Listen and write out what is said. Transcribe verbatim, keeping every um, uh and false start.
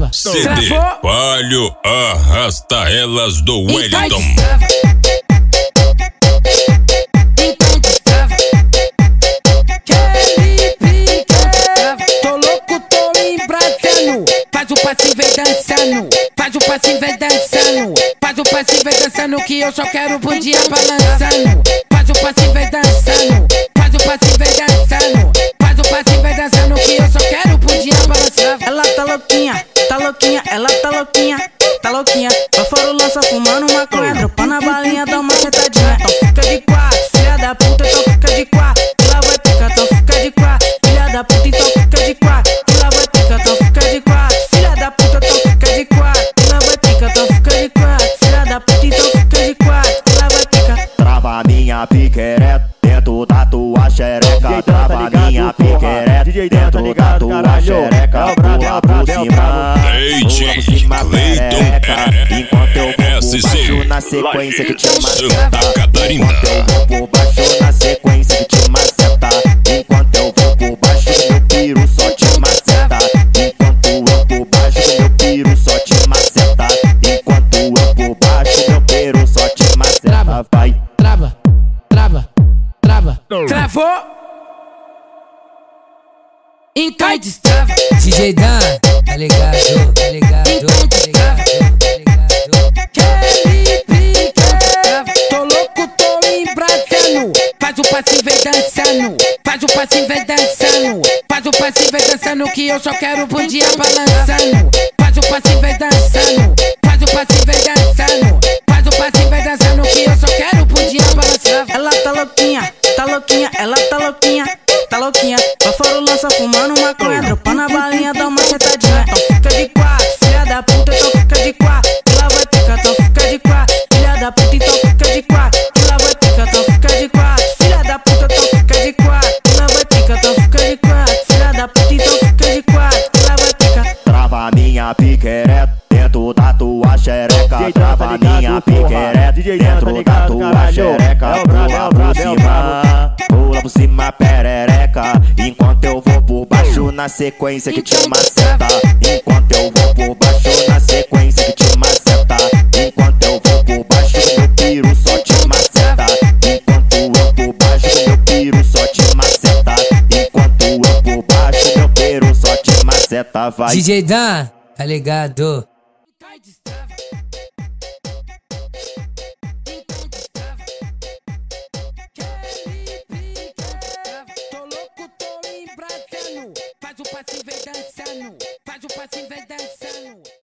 C D Palio arrasta elas do Wellington. Tô louco, tô embrasando. Faz o passinho, vem dançando. Faz o passinho, vem dançando. Faz o passinho, vem dançando, que eu só quero um dia balançando. Faz o passinho, vem dançando. Faz o passinho, vem dançando. Faz o passinho, vem dançando, que eu só quero um dia balançando. Ela tá louquinha, tá louquinha, ela tá louquinha, tá louquinha. Pra fora o lança fumando maconha, dropando a balinha, dá uma sentadinha. Então fica de quatro, filha da puta, então fica de quatro. Ela vai picar, então fica de quatro. Filha da puta, então fica de quatro. Ela vai picar, então fica de quatro. Filha da puta, então fica de quatro. Ela vai picar, então fica de quatro. Filha da puta, então fica de quatro. Ela vai picar. Trava minha piquereta dentro da tua xereca. Trava minha piquereta dentro da tua xereca. Pula por cima, pula por cima, perereca. Enquanto eu vou por baixo na sequência que te maceta. Enquanto eu vou por baixo na sequência que te maceta. Enquanto eu vou por baixo meu piro só te maceta. Enquanto eu por baixo meu piro só te maceta. Enquanto eu por baixo meu piro só te maceta. Vai. Trava, trava, trava. Travou. Então destrava. D J Dan, tá ligado, tá ligado, tá ligado, tá ligado. Kelly Pique. Tô louco, tô embrasando. Faz o passinho, vem dançando. Faz o passinho, vem dançando. Faz o passinho, vem dançando, que eu só quero um dia balançando. Faz o passinho, vem dançando. Faz o passinho, vem dançando. Faz o passinho, vem dançando, que eu só quero um dia balançando. Ela tá louquinha, tá louquinha, ela tá louquinha, tá louquinha. Pra fora o lança fumando maconha, dropando a balinha, dá uma sentadinha. Então fica de quatro, filha da puta, então fica de quatro. Ela vai picar, então fica de quatro. Filha da puta, então fica de quatro. Ela vai picar, então fica de quatro. Filha da puta, então fica de quatro. Ela vai picar, então fica de quatro. Filha da puta, então fica de quatro. Ela vai picar. Trava minha piquereta dentro da tua xereca. Trava minha piquereta dentro da tua xereca. Pula por cima, pula por cima, perereca. Enquanto eu vou por baixo na sequência que te maceta. Enquanto eu vou por baixo na sequência que te maceta. Enquanto eu vou por baixo meu piro só te maceta. Enquanto eu por baixo meu piro só te maceta. Enquanto eu por baixo meu piro só te maceta. Vai. D J Dan, tá ligado. Tô louco, tô embrasando. Faz o passinho, vem dançando. Faz o passinho, vem dançando.